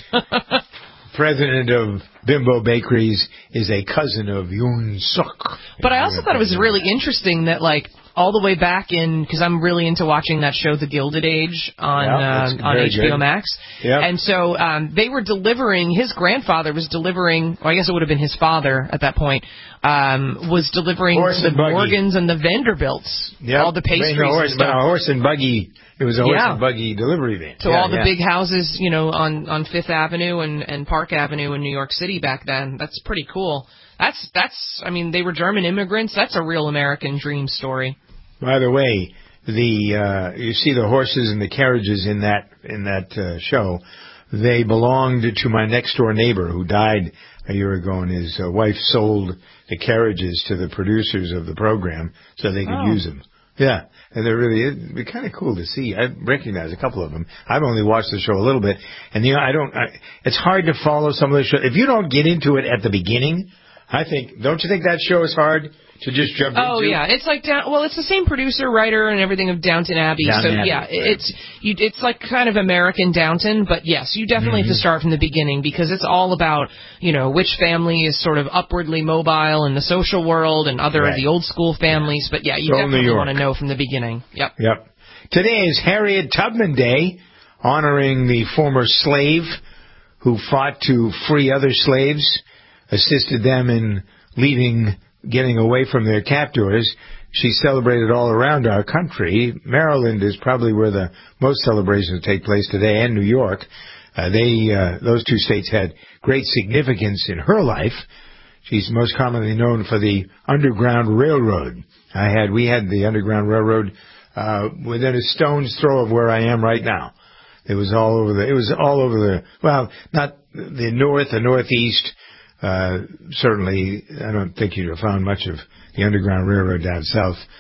President of Bimbo Bakeries is a cousin of Yoon Suk. But I also thought it was really interesting that, like, all the way back in, because I'm really into watching that show, The Gilded Age, on Yeah, that's uh, on very H B O good. Max. Yep. And so um, they were delivering, his grandfather was delivering, well, I guess it would have been his father at that point, um, was delivering Horse the and buggy. Morgans and the Vanderbilts, Yep. all the pastries No, horse, and stuff. a horse and buggy. It was a horse Yeah. and buggy delivery van. To Yeah, all the yeah. big houses, you know, on, on Fifth Avenue and, and Park Avenue in New York City back then. That's pretty cool. That's, that's, I mean, they were German immigrants. That's a real American dream story. By the way, the uh, you see the horses and the carriages in that in that uh, show. They belonged to my next door neighbor who died a year ago, and his uh, wife sold the carriages to the producers of the program so they could Oh. use them. Yeah, and they're really it'd be kind of cool to see. I recognize a couple of them. I've only watched the show a little bit, and you know I don't. I, it's hard to follow some of the show if you don't get into it at the beginning. I think don't you think that show is hard to just jump Oh into? yeah, it's like down. Well, it's the same producer, writer, and everything of Downton Abbey. Downton so Abbey, yeah, right. it's you, it's like kind of American Downton. But yes, you definitely have to start from the beginning because it's all about you know which family is sort of upwardly mobile in the social world and other Right. of the old school families. But yeah, you It's all New definitely York. want to know from the beginning. Yep. Yep. Today is Harriet Tubman Day, honoring the former slave who fought to free other slaves, assisted them in leaving, getting away from their captors. She's celebrated all around our country. Maryland is probably where the most celebrations take place today, and New York. Uh, they, uh, those two states had great significance in her life. She's most commonly known for the Underground Railroad. I had, we had the Underground Railroad, uh, within a stone's throw of where I am right now. It was all over the, it was all over the, well, not the north, the northeast, uh, certainly, I don't think you'd have found much of the Underground Railroad down south.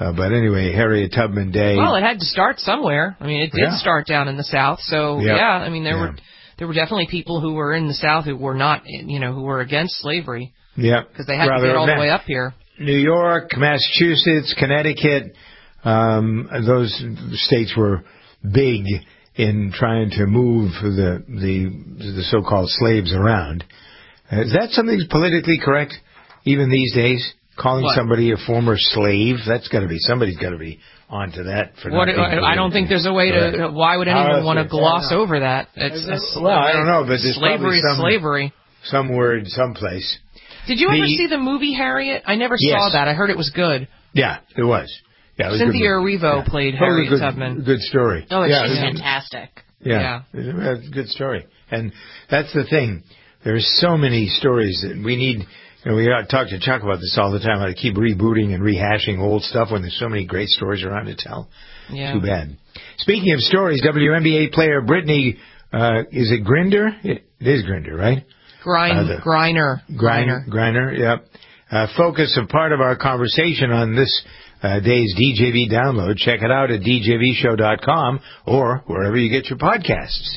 Uh, but anyway, Harriet Tubman Day. Well, it had to start somewhere. I mean, it did Yeah. start down in the South. So, Yep. yeah, I mean, there Yeah. were there were definitely people who were in the South who were not, you know, who were against slavery. Yeah. Because they had to get all the way up here. New York, Massachusetts, Connecticut, um, those states were big in trying to move the the, the so-called slaves around. Is that something that's politically correct, even these days? Calling What? somebody a former slave? That's got to be, somebody's got to be onto that for What, not being I, I don't think there's a way to. Right. Why would anyone How want to is it? gloss Yeah. over that? It's, it's, well, I don't know, but there's slavery probably is some, slavery. some word someplace. Did you ever The- see the movie Harriet? I never Yes. saw that. I heard it was good. Yeah, it was. Yeah, it was a good Cynthia movie. Erivo Yeah. played That was a Harriet good, Tubman. Good story. Oh, yeah, she's it was- fantastic. Yeah, It's a- it's a good story. And that's the thing. There's so many stories that we need. You know, we talk to Chuck about this all the time, how to keep rebooting and rehashing old stuff when there's so many great stories around to tell. Yeah. Too bad. Speaking of stories, W N B A player Brittany, uh, is it Grinder? It is Grinder, right? Grind, Uh, the- Griner. Griner. Griner, yep. Uh, focus of part of our conversation on this uh, day's D J V download. Check it out at D J V show dot com or wherever you get your podcasts.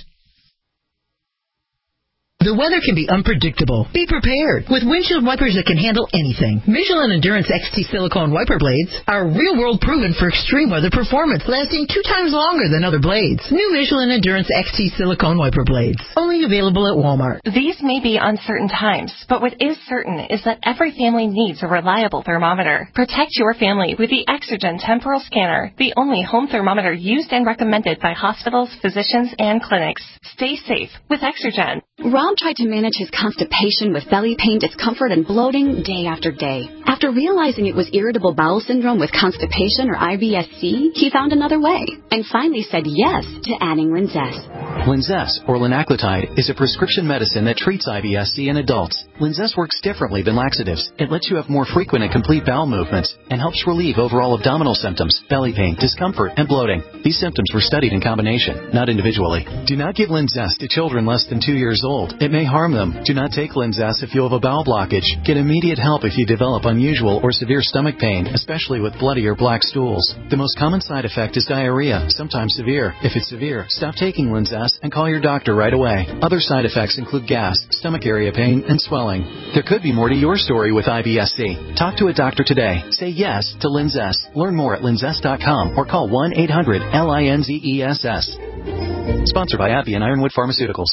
The weather can be unpredictable. Be prepared with windshield wipers that can handle anything. Michelin Endurance X T silicone wiper blades are real-world proven for extreme weather performance, lasting two times longer than other blades. New Michelin Endurance X T silicone wiper blades, only available at Walmart. These may be uncertain times, but what is certain is that every family needs a reliable thermometer. Protect your family with the Exergen Temporal Scanner, the only home thermometer used and recommended by hospitals, physicians, and clinics. Stay safe with Exergen. Rob tried to manage his constipation with belly pain, discomfort, and bloating day after day. After realizing it was irritable bowel syndrome with constipation or I B S C, he found another way and finally said yes to adding Linzess. Linzess, or linaclotide, is a prescription medicine that treats I B S C in adults. Linzess works differently than laxatives. It lets you have more frequent and complete bowel movements and helps relieve overall abdominal symptoms, belly pain, discomfort, and bloating. These symptoms were studied in combination, not individually. Do not give Linzess to children less than two years old. It may harm them. Do not take Linzess if you have a bowel blockage. Get immediate help if you develop unusual or severe stomach pain, especially with bloody or black stools. The most common side effect is diarrhea, sometimes severe. If it's severe, stop taking Linzess and call your doctor right away. Other side effects include gas, stomach area pain, and swelling. There could be more to your story with I B S C. Talk to a doctor today. Say yes to Linzess. Learn more at linzess dot com or call one eight hundred L I N Z E S S. Sponsored by AbbVie and Ironwood Pharmaceuticals.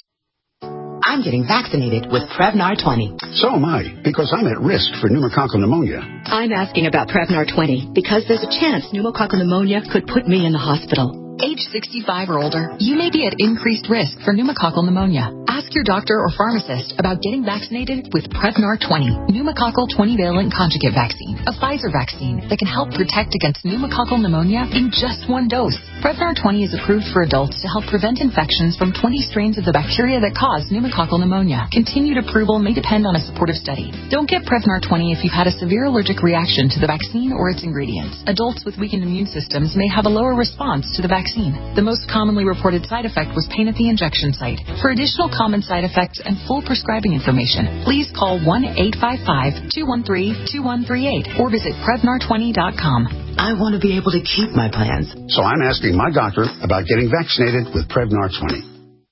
I'm getting vaccinated with Prevnar twenty. So am I, because I'm at risk for pneumococcal pneumonia. I'm asking about Prevnar twenty because there's a chance pneumococcal pneumonia could put me in the hospital. Age sixty-five or older, you may be at increased risk for pneumococcal pneumonia. Ask your doctor or pharmacist about getting vaccinated with Prevnar twenty, pneumococcal twenty-valent conjugate vaccine, a Pfizer vaccine that can help protect against pneumococcal pneumonia in just one dose. Prevnar twenty is approved for adults to help prevent infections from twenty strains of the bacteria that cause pneumococcal pneumonia. Continued approval may depend on a supportive study. Don't get Prevnar twenty if you've had a severe allergic reaction to the vaccine or its ingredients. Adults with weakened immune systems may have a lower response to the vaccine. The most commonly reported side effect was pain at the injection site. For additional common side effects and full prescribing information, please call one eight five five, two one three, two one three eight or visit Prevnar twenty dot com. I want to be able to keep my plans. So I'm asking my doctor about getting vaccinated with Prevnar twenty.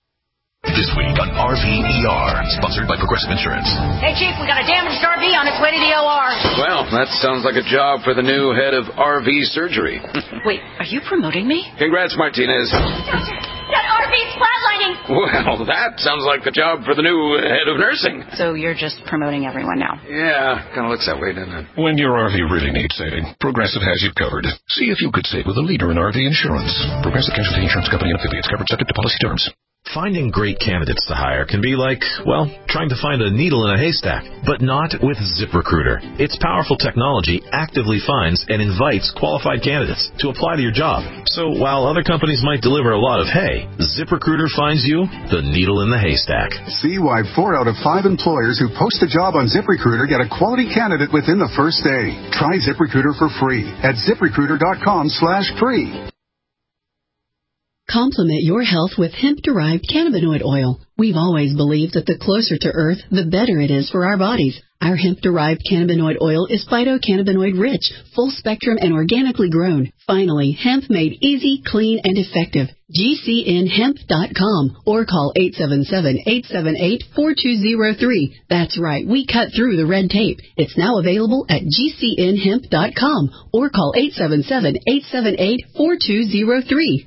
This week on R V E R, sponsored by Progressive Insurance. Hey, Chief, we got a damaged R V on its way to the O R. Well, that sounds like a job for the new head of R V surgery. Wait, are you promoting me? Congrats, Martinez. Doctor, that R V's flatlining. Well, that sounds like a job for the new head of nursing. So you're just promoting everyone now? Yeah, kind of looks that way, doesn't it? When your R V really needs saving, Progressive has you covered. See if you could save with a leader in R V insurance. Progressive Casualty Insurance Company and affiliates, covered subject to policy terms. Finding great candidates to hire can be like, well, trying to find a needle in a haystack, but not with ZipRecruiter. Its powerful technology actively finds and invites qualified candidates to apply to your job. So while other companies might deliver a lot of hay, ZipRecruiter finds you the needle in the haystack. See why four out of five employers who post a job on ZipRecruiter get a quality candidate within the first day. Try ZipRecruiter for free at ZipRecruiter dot com slash free. Complement your health with hemp-derived cannabinoid oil. We've always believed that the closer to Earth, the better it is for our bodies. Our hemp-derived cannabinoid oil is phytocannabinoid-rich, full-spectrum, and organically grown. Finally, hemp made easy, clean, and effective. G C N hemp dot com or call eight seven seven, eight seven eight, four two zero three. That's right, we cut through the red tape. It's now available at G C N hemp dot com or call eight seven seven, eight seven eight, four two zero three.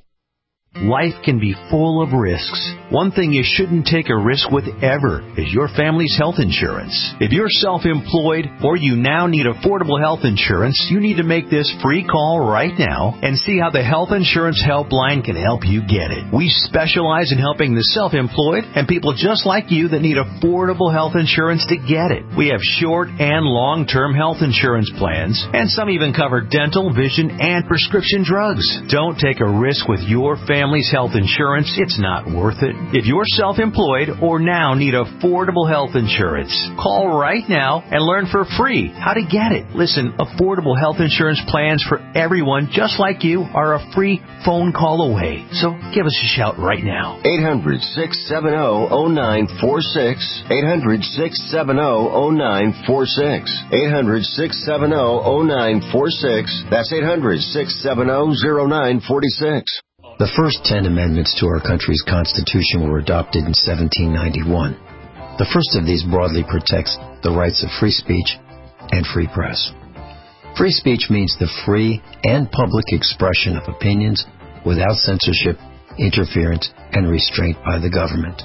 Life can be full of risks. One thing you shouldn't take a risk with ever is your family's health insurance. If you're self-employed or you now need affordable health insurance, you need to make this free call right now and see how the Health Insurance Helpline can help you get it. We specialize in helping the self-employed and people just like you that need affordable health insurance to get it. We have short and long-term health insurance plans, and some even cover dental, vision, and prescription drugs. Don't take a risk with your family. Family's health insurance, it's not worth it. If you're self-employed or now need affordable health insurance, call right now and learn for free how to get it. Listen, affordable health insurance plans for everyone just like you are a free phone call away. So give us a shout right now. eight hundred, six seven zero, zero nine four six. eight hundred, six seven zero, zero nine four six. eight hundred, six seven zero, zero nine four six. That's eight hundred, six seven zero, zero nine four six. The first ten amendments to our country's Constitution were adopted in seventeen ninety-one. The first of these broadly protects the rights of free speech and free press. Free speech means the free and public expression of opinions without censorship, interference, and restraint by the government.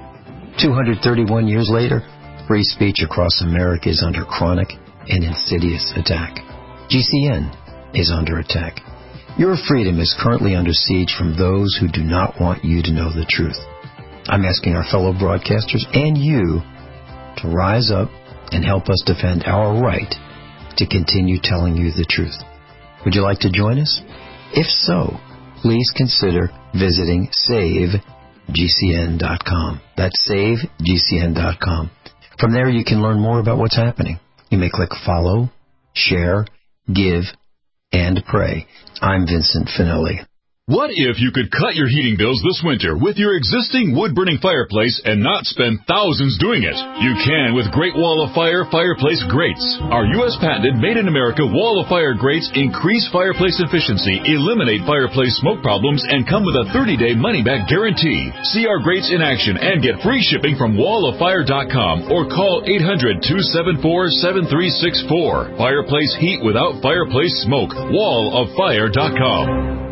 two hundred thirty-one years later, free speech across America is under chronic and insidious attack. G C N is under attack. Your freedom is currently under siege from those who do not want you to know the truth. I'm asking our fellow broadcasters and you to rise up and help us defend our right to continue telling you the truth. Would you like to join us? If so, please consider visiting save G C N dot com. That's save G C N dot com. From there you can learn more about what's happening. You may click follow, share, give, and pray. I'm Vincent Finelli. What if you could cut your heating bills this winter with your existing wood-burning fireplace and not spend thousands doing it? You can with Great Wall of Fire Fireplace Grates. Our U S patented made-in-America Wall of Fire grates increase fireplace efficiency, eliminate fireplace smoke problems, and come with a thirty-day money-back guarantee. See our grates in action and get free shipping from wall of fire dot com or call eight hundred, two seven four, seven three six four. Fireplace heat without fireplace smoke. wall of fire dot com.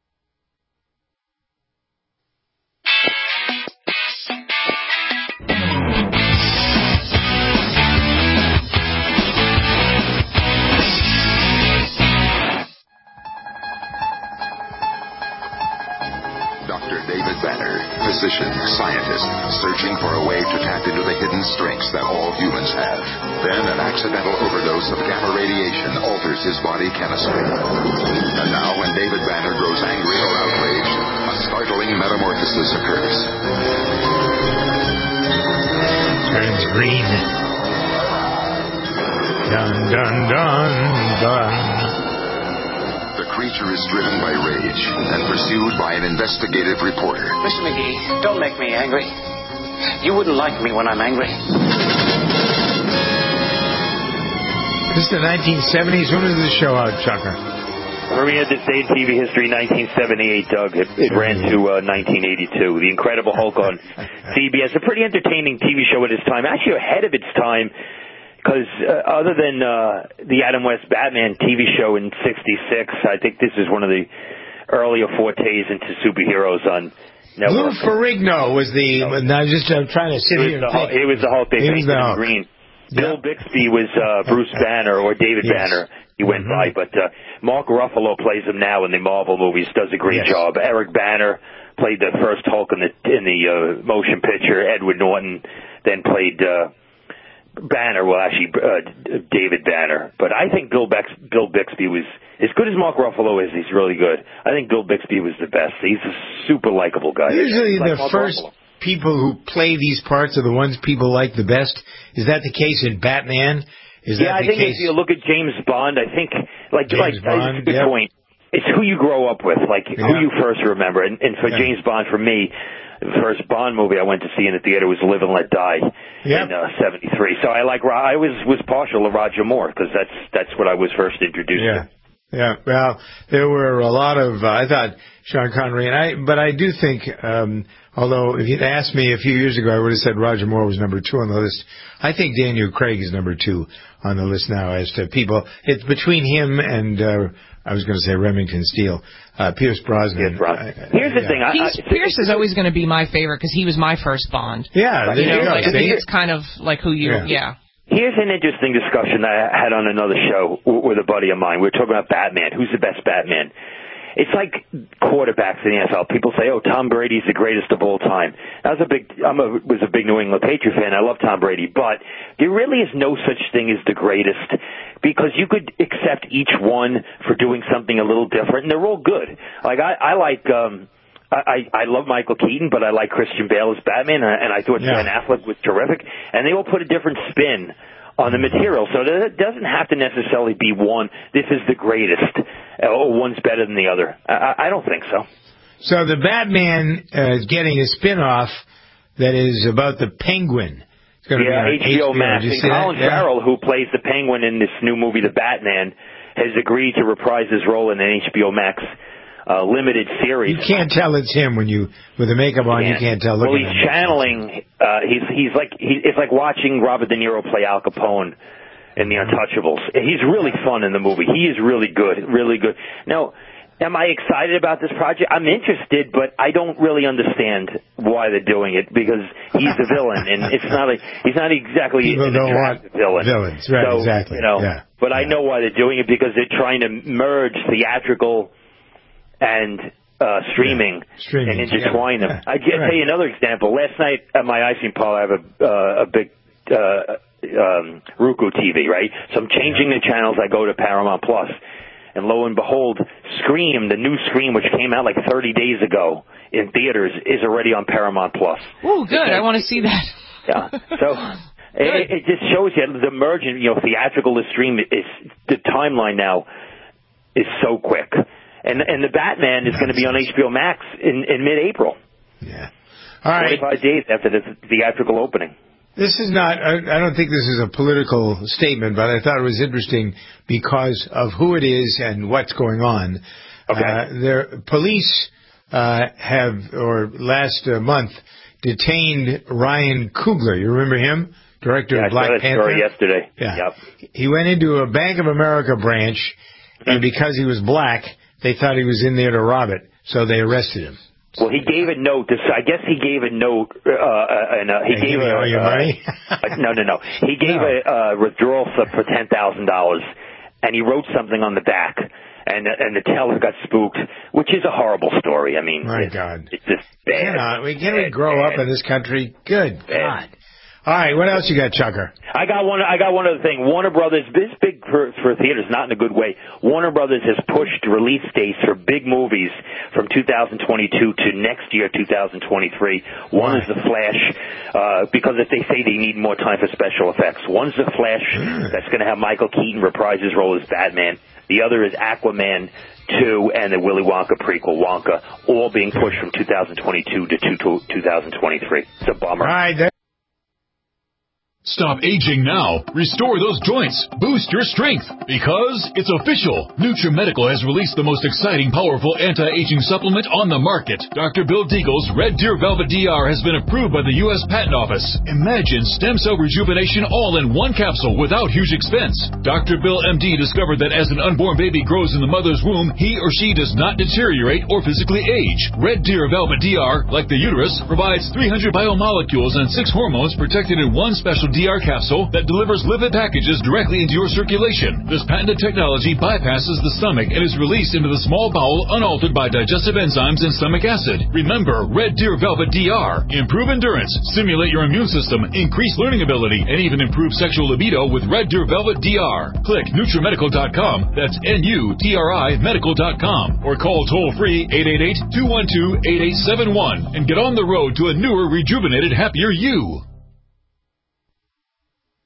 Physician, scientist, searching for a way to tap into the hidden strengths that all humans have. Then an accidental overdose of gamma radiation alters his body chemistry. And now when David Banner grows angry or outraged, a startling metamorphosis occurs. Turns green. Dun, dun, dun, dun. The creature is driven by rage and pursued by an investigative reporter. Mister McGee, don't make me angry. You wouldn't like me when I'm angry. This is the nineteen seventies. When was the show out, Chucker? Premiered this day in T V history, nineteen seventy-eight, Doug. It, it ran to uh, nineteen eighty-two. The Incredible Hulk on C B S. A pretty entertaining T V show at its time. Actually ahead of its time. Because uh, other than uh, the Adam West Batman T V show in sixty-six, I think this is one of the earlier fortes into superheroes on network. Lou Ferrigno was the. I was just uh, trying to sit he here. Was the, he was the Hulk. They painted him green. Yeah. Bill Bixby was uh, Bruce Banner or David yes. Banner. He went mm-hmm. by, but uh, Mark Ruffalo plays him now in the Marvel movies. Does a great yes. job. Eric Banner played the first Hulk in the in the uh, motion picture. Edward Norton then played. Uh, Banner, well, actually, uh, David Banner. But I think Bill, Bex- Bill Bixby was, as good as Mark Ruffalo is, he's really good. I think Bill Bixby was the best. He's a super likable guy. Usually like the Mark first Ruffalo. People who play these parts are the ones people like the best. Is that the case in Batman? Is yeah, that I the think case? if you look at James Bond, I think, like, James like Bond, good yep. point. it's who you grow up with, like yeah. who you first remember. And, and for yeah. James Bond, for me, the first Bond movie I went to see in the theater was Live and Let Die yep. in uh, seventy-three. So I like I was was partial to Roger Moore because that's that's what I was first introduced yeah. to. Yeah, well, there were a lot of, uh, I thought Sean Connery, and I, but I do think, um, although if you'd asked me a few years ago, I would have said Roger Moore was number two on the list. I think Daniel Craig is number two on the list now as to people. It's between him and, uh, I was going to say Remington Steele, uh, Pierce Brosnan. Yes, Brosnan. Here's the yeah. thing. I, I, Pierce is always going to be my favorite because he was my first Bond. Yeah, you there know, you go. Like, I think it's kind of like who you, yeah. yeah. Here's an interesting discussion that I had on another show with a buddy of mine. We were talking about Batman. Who's the best Batman? It's like quarterbacks in the N F L. People say, "Oh, Tom Brady's the greatest of all time." I was a big, I'm a, was a big New England Patriot fan. I love Tom Brady, but there really is no such thing as the greatest because you could accept each one for doing something a little different, and they're all good. Like I, I like. um I, I love Michael Keaton, but I like Christian Bale as Batman, and I thought yeah. Ben Affleck was terrific. And they all put a different spin on the material, so it doesn't have to necessarily be one, this is the greatest, or one's better than the other. I, I don't think so. So the Batman uh, is getting a spin-off that is about the Penguin. It's going to yeah, be on H B O Max. And Colin that? Farrell, yeah. who plays the Penguin in this new movie, The Batman, has agreed to reprise his role in an H B O Max Uh, limited series. You can't tell it's him when you, with the makeup on, you can't tell. Well, he's channeling, uh, he's, he's like, he, it's like watching Robert De Niro play Al Capone in The Untouchables. He's really fun in the movie. He is really good, really good. Now, am I excited about this project? I'm interested, but I don't really understand why they're doing it because he's the villain, and it's not a, he's not exactly People an don't want villain. Villains, right, so, exactly. You know, yeah. But yeah. I know why they're doing it because they're trying to merge theatrical and uh, streaming, yeah. streaming and intertwine yeah. them. I'll tell you another example. Last night at my ice parlor, I have a, uh, a big uh, um, Roku T V, right? So I'm changing yeah. the channels. I go to Paramount Plus, and lo and behold, Scream, the new Scream, which came out like thirty days ago in theaters, is already on Paramount Plus. Oh, good. I want to see that. Yeah. So it, it just shows you the merging, you know, theatrical to stream. Is the timeline now is so quick. And and the Batman is going to be on H B O Max in, in mid-April. Yeah. All right. twenty-five days after the theatrical opening. This is not, I, I don't think this is a political statement, but I thought it was interesting because of who it is and what's going on. Okay. Uh, their police uh, have, or last uh, month, detained Ryan Coogler. You remember him? Director yeah, of Black I saw that Panther? story yesterday. Yeah. Yep. He went into a Bank of America branch, and because he was black, they thought he was in there to rob it, so they arrested him. Well, he gave a note. To, I guess he gave a note, uh, and uh, he and gave you a, all your uh, money. no, no, no. He gave no. a uh, withdrawal slip for ten thousand dollars, and he wrote something on the back, and and the teller got spooked, which is a horrible story. I mean, my it's, God, it's just bad. Can we can we grow bad. up in this country? Good bad. God. All right, what else you got, Chucker? I got one. I got one other thing. Warner Brothers, this big for, for theaters, not in a good way. Warner Brothers has pushed release dates for big movies from two thousand twenty-two to next year, two thousand twenty-three. One Why? is The Flash, uh, because if they say they need more time for special effects. One's The Flash, mm. that's going to have Michael Keaton reprise his role as Batman. The other is Aquaman two and the Willy Wonka prequel, Wonka, all being pushed from two thousand twenty-two to two thousand twenty-three. It's a bummer. All right, there- Stop aging now. Restore those joints. Boost your strength. Because it's official. NutriMedical has released the most exciting, powerful anti-aging supplement on the market. Doctor Bill Deagle's Red Deer Velvet D R has been approved by the U S Patent Office. Imagine stem cell rejuvenation all in one capsule without huge expense. Doctor Bill M D discovered that as an unborn baby grows in the mother's womb, he or she does not deteriorate or physically age. Red Deer Velvet D R, like the uterus, provides three hundred biomolecules and six hormones protected in one special D R capsule that delivers lipid packages directly into your circulation. This patented technology bypasses the stomach and is released into the small bowel unaltered by digestive enzymes and stomach acid. Remember, Red Deer Velvet D R. Improve endurance, stimulate your immune system, increase learning ability, and even improve sexual libido with Red Deer Velvet D R. Click NutriMedical dot com, that's N U T R I medical dot com, or call toll-free eight eight eight, two one two, eight eight seven one and get on the road to a newer, rejuvenated, happier you.